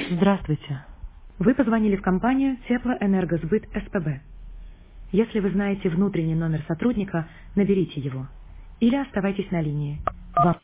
Здравствуйте. Вы позвонили в компанию Теплоэнергосбыт СПБ. Если вы знаете внутренний номер сотрудника, наберите его. Или оставайтесь на линии. Вам...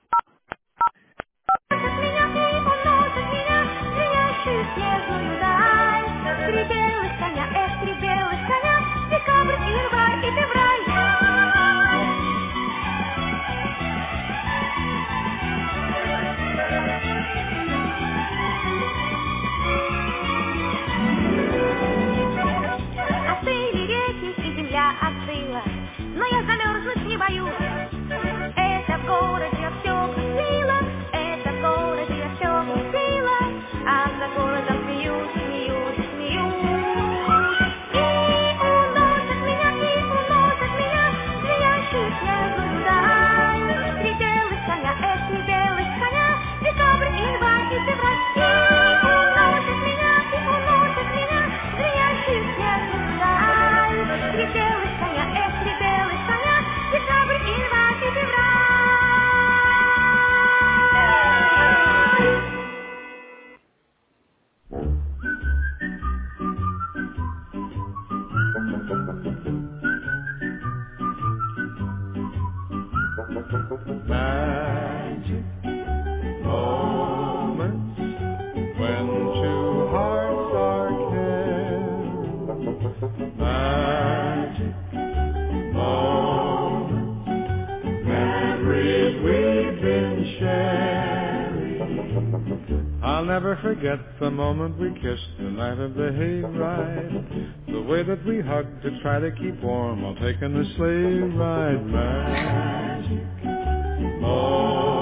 Остыли реки и земля остыла, но я замерзнуть не боюсь. Это в городе все красиво, это в городе все красиво, а за городом смеюсь, смеюсь, смеюсь. И уносят меня, звенящую снежную даль. Три белых коня, три белых коня, декабрь, январь и февраль. И уносят меня, звенящую снежную даль. Три белых коня, декабрь, январь и февраль. Magic moments when two hearts are kin. Magic moments, memories we've been sharing. I'll never forget the moment we kissed the night of the hayride. The way that we hugged to try to keep warm while taking the sleigh ride. Magic moments.